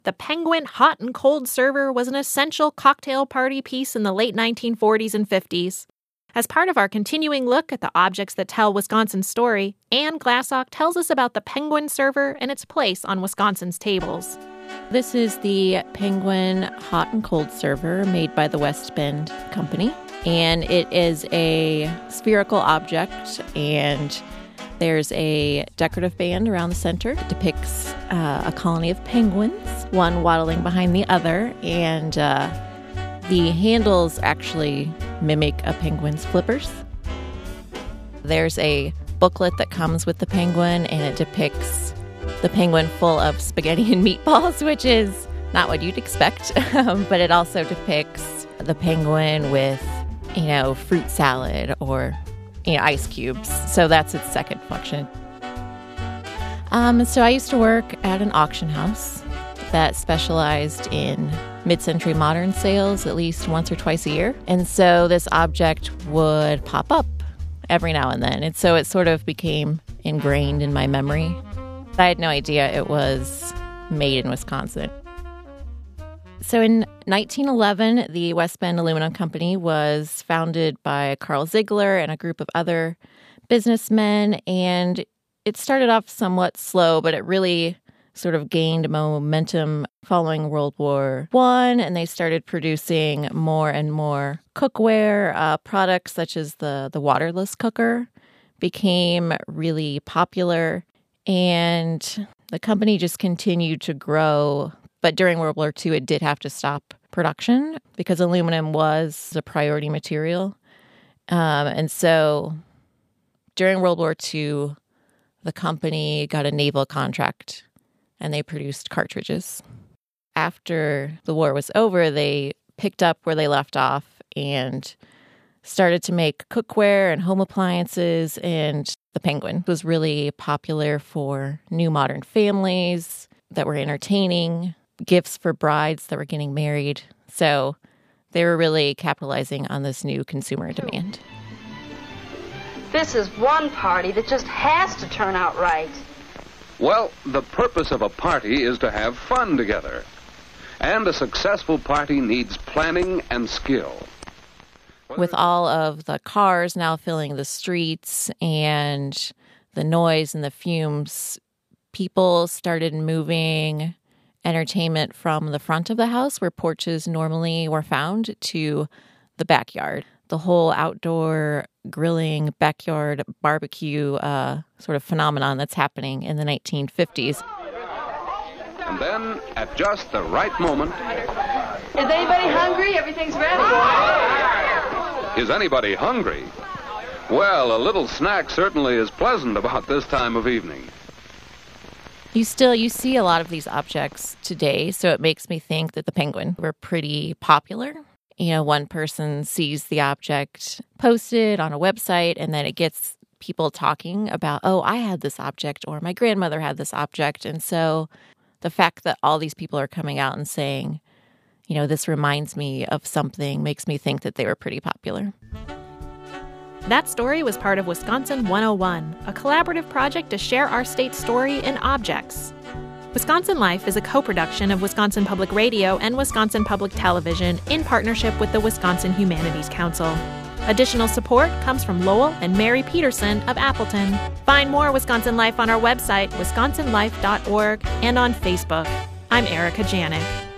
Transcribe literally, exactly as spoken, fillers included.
The Penguin hot and cold server was an essential cocktail party piece in the late nineteen forties and fifties. As part of our continuing look at the objects that tell Wisconsin's story, Anne Glassock tells us about the Penguin server and its place on Wisconsin's tables. This is the Penguin hot and cold server made by the West Bend Company. And it is a spherical object, and there's a decorative band around the center. It depicts uh, a colony of penguins, one waddling behind the other, and uh, the handles actually mimic a penguin's flippers. There's a booklet that comes with the penguin, and it depicts the penguin full of spaghetti and meatballs, which is not what you'd expect, but it also depicts the penguin with, you know, fruit salad or, you know, ice cubes. So that's its second function. Um, so I used to work at an auction house that specialized in mid-century modern sales at least once or twice a year. And so this object would pop up every now and then. And so it sort of became ingrained in my memory. I had no idea it was made in Wisconsin. So in nineteen eleven, the West Bend Aluminum Company was founded by Carl Ziegler and a group of other businessmen. And it started off somewhat slow, but it really sort of gained momentum following World War One, and they started producing more and more cookware. Uh, products such as the, the waterless cooker became really popular, and the company just continued to grow. But during World War Two, it did have to stop production because aluminum was a priority material. Um, and so during World War Two, the company got a naval contract and they produced cartridges. After the war was over, they picked up where they left off and started to make cookware and home appliances. And the Penguin was really popular for new modern families that were entertaining, gifts for brides that were getting married. So they were really capitalizing on this new consumer demand. This is one party that just has to turn out right. Well, the purpose of a party is to have fun together. And a successful party needs planning and skill. With all of the cars now filling the streets and the noise and the fumes, people started moving entertainment from the front of the house, where porches normally were found, to the backyard. The whole outdoor grilling, backyard barbecue uh, sort of phenomenon that's happening in the nineteen fifties. And then, at just the right moment... Is anybody hungry? Everything's ready. Is anybody hungry? Well, a little snack certainly is pleasant about this time of evening. You still, you see a lot of these objects today, so it makes me think that the Penguin were pretty popular. You know, one person sees the object posted on a website, and then it gets people talking about, oh, I had this object, or my grandmother had this object. And so the fact that all these people are coming out and saying, you know, this reminds me of something, makes me think that they were pretty popular. That story was part of Wisconsin one oh one, a collaborative project to share our state's story in objects. Wisconsin Life is a co-production of Wisconsin Public Radio and Wisconsin Public Television in partnership with the Wisconsin Humanities Council. Additional support comes from Lowell and Mary Peterson of Appleton. Find more Wisconsin Life on our website, wisconsin life dot org, and on Facebook. I'm Erica Janik.